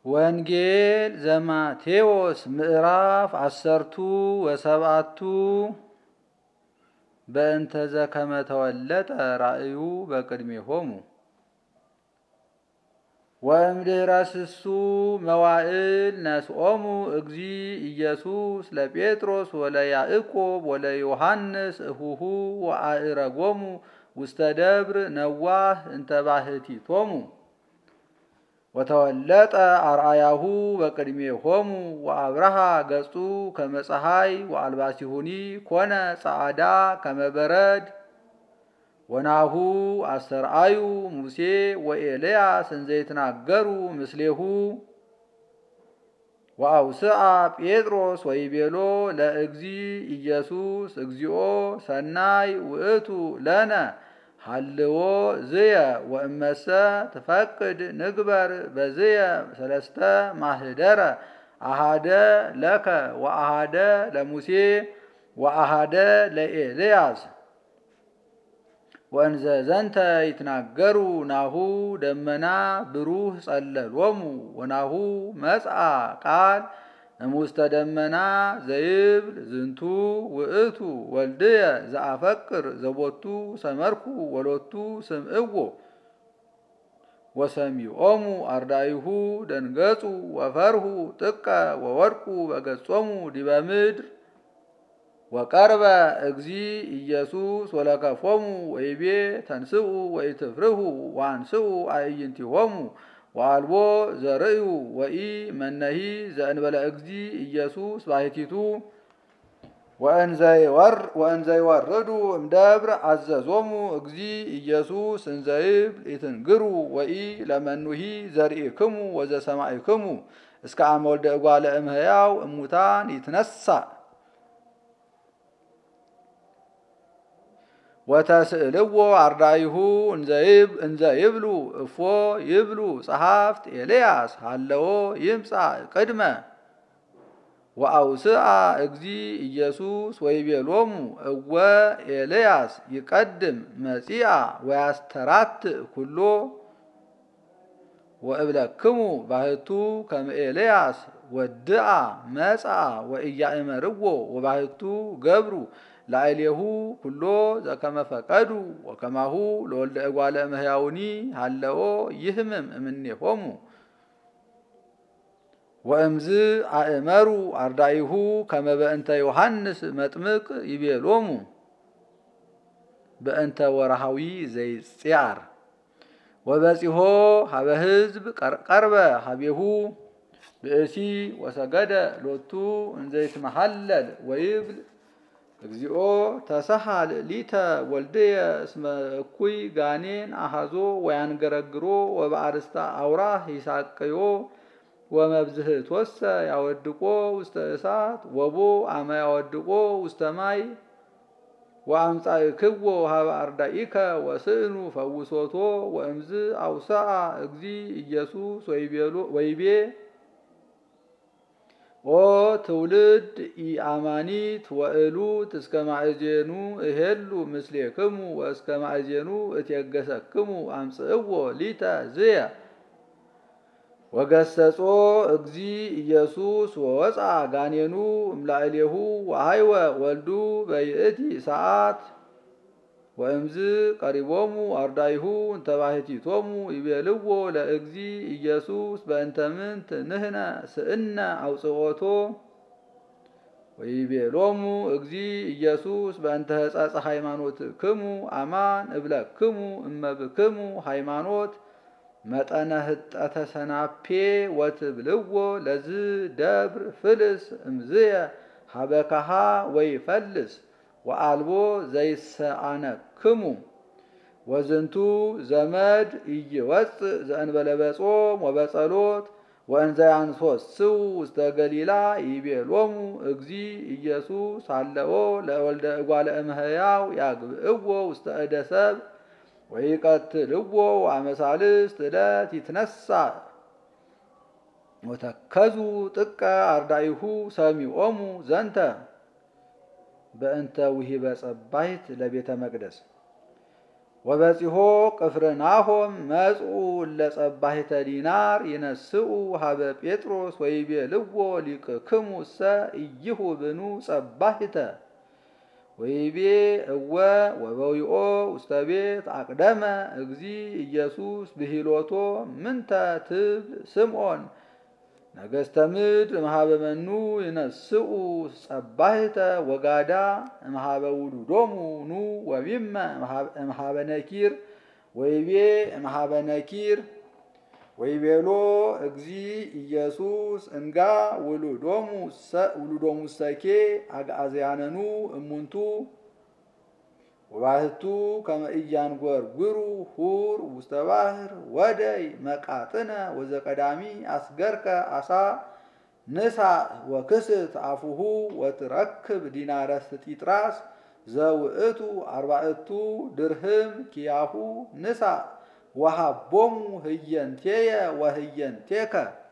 ወንጌል ዘማቴዎስ ምዕራፍ 17 በእንተ ዘከመ ተወለጠ ራእዩ በቅድሜሆሙ ወእምድኅረ ስሱ መዋዕል ነስኦሙ እግዚ ኢየሱስ ለጴጥሮስ ወለያዕቆብ ወለዮሐንስ እሁሁ ወአዕረጎሙ ውስተ ደብር ነዋህ እንተ ባሕቲቶሙ ወተወለጠ አርአያሁ በቅድሜሆሙ ወአብርሃ ገጹ ከመ ፀሐይ ወአልባሲሁኒ ኮነ ጸዓዳ ከመ በረድ ወናሁ አስተርአዩ ሙሴ ወኤልያስ እንዘ ይትናገሩ ምስሌሁ ወአውስአ ጴጥሮስ ወይቤሎ ለእግዚ ኢየሱስ እግዚኦ ሰናይ ውእቱ ለነ ሃልዎ ዝየ ወእመሰ ትፈቅድ ንግበር በዝየ ሰለስተ ማህደረ አሃደ ለከ ወአሃደ ለሙሴ ወአሃደ ለኤልያስ ወእንዘ ዘንተ ይትናገሩ ናሁ ደመና ብሩህ ጸለሎሙ ወናሁ መጽአ ቃል እሙስተ ደመና ዘይብል ዝንቱ ውእቱ ወልድየ ዘአፈቅር ዘቦቱ ሰመርኩ ወሎቱ ስምዕዎ ወሰሚዖሙ አርዳኢሁ ደንገጹ ወፈርሁ ጥቀ ወወድቁ በገጾሙ ዲበ ምድር ወቀርበ እግዚ ኢየሱስ ወለከፎሙ ወይቤ ተንስኡ ወኢትፍርሁ ወአንስኡ አዕይንቲሆሙ ወአልቦ ዘርእዩ ወኢ መነሂ ዘእንበለ እግዚ ኢየሱስ ባሕቲቱ ወእንዘ ይወርዱ እምደብር አዘዞሙ እግዚ ኢየሱስ እንዘ ይብል ኢትንግሩ ወኢ ለመኑሂ ዘርኢክሙ ወዘሰማዕክሙ እስከ አመ ወልደ እጓለ እምሕያው እሙታን ይትነሣእ ወተስእልዎ አርዳኢሁ እንዘ ይብሉ እፎ ይብሉ ጸሐፍት ኤልያስ ሃለዎ ይምጻእ ቅድመ ወአውስአ እግዚ ኢየሱስ ወይቤሎሙ እወ ኤልያስ ይቀድም መጺአ ወያስተራትእ ኩሎ ወእብለክሙ ባሕቱ ከመ ኤልያስ ወድአ መጽአ ወኢያእመርዎ ወባሕቱ ገብሩ ላዕሌሁ ኩሎ ዘከመ ፈቀዱ ወከማሁ ለወልደ እጓለ እምሕያውኒ ሃለዎ ይህምም እምኔሆሙ ወእምዝ አእመሩ አርዳኢሁ ከመ በእንተ ዮሐንስ መጥምቅ ይቤሎሙ በእንተ ወርሃዊ ዘይጽያር ወበጺሖ ሀበ ሕዝብ ቀርበ ሀቤሁ ብእሲ ወሰገደ ሎቱ እንዘ ይትመሃለል ወይብል እግዚኦ ተሰሃል ሊተ ወልድየ እስመ እኩይ ጋኔን አሃዞ ወያንገረግሮ ወበአርስታ አውራህ ይሳቅዮ ወመብዝህቶሰ ያወድቆ ውስተ እሳት ወቦ አመ ያወድቆ ውስተ ማይ ወአምጻእክዎ ሀበ አርዳኢከ ወስእኑ ፈውሶቶ ወእምዝ አውስአ እግዚ ኢየሱስ ወይቤ ኦ ትውልድ ኢአማኒት ወእሉት እስከ ማእዜኑ እሄሉ ምስሌክሙ ወእስከ ማእዜኑ እትየገሰክሙ አምጽእዎ ሊተ ዝየ ወገሰጾ እግዚ ኢየሱስ ወወፅአ ጋኔኑ እምላዕሌሁ ወሃይወ ወልዱ በይእቲ ሰዓት ወእምዝ ቀሪቦሙ አርዳኢሁ እንተ ባሕቲቶሙ ይቤልዎ ለእግዚ ኢየሱስ በእንተ ምንት ንሕነ ስእነ አውጽኦቶ ወይቤሎሙ እግዚ ኢየሱስ በእንተ ሕጸጽ ሃይማኖትክሙ አማን እብለክሙ እመብክሙ ሃይማኖት መጠነ ህጠተ ሰናፔ ወትብልዎ ለዝ ደብር ፍልስ እምዝየ ሀበካሃ ወይፈልስ ወአልቦ ዘይሰአነክሙ ወዝንቱ ዘመድ ኢይወፅእ ዘእንበለ በጾም ወበጸሎት ወእንዘ ያንሶስው ውስተ ገሊላ ይቤሎሙ እግዚ ኢየሱስ ሃለዎ ለወልደ እጓለ እምሕያው ያግብእዎ ውስተ እደ ሰብእ ወይቀትልዎ ወአመ ሣልስት ዕለት ይትነሣእ ወተከዙ ጥቀ አርዳኢሁ ሰሚዖሙ ዘንተ በእንተ ውሂበ ጸባይት ለቤተ መቅደስ ወበጺሖ ቅፍርናሆም መጽኡ ለጸባሂተ ዲናር ይነስኡ ሀበ ጴጥሮስ ወይቤልዎ ሊቅክሙሰ ኢይሁብኑ ጸባሂተ ወይቤ እወ ወበዊኦ ውስተ ቤት አቅደመ እግዚ ኢየሱስ ብሂሎቶ ምንተ ትብል ስምዖን ነገሥተ ምድር እምኀበ መኑ ይነስኡ ጸባሂተ ወጋዳ እምኀበ ውሉዶሙ ኑ ወቢመ እምኀበ ነኪር ወይቤ እምኀበ ነኪር ወይቤሎ እግዚ ኢየሱስ እንጋ ውሉዶሙ ሰኬ አግዓዝያነኑ እሙንቱ ወባሕቱ ከመ ኢያንጐርጕሩ ሁር ውስተ ባሕር ወደይ መቃጥነ ወዘቀዳሚ አስገርከ አሳ ንሳእ ወክስት አፉሁ ወትረክብ ዲናረ ስጢጥራስ ዘውእቱ 40 ድርህም ኪያሁ ንሳእ ወሃቦሙ ህየንቴየ ወህየንቴከ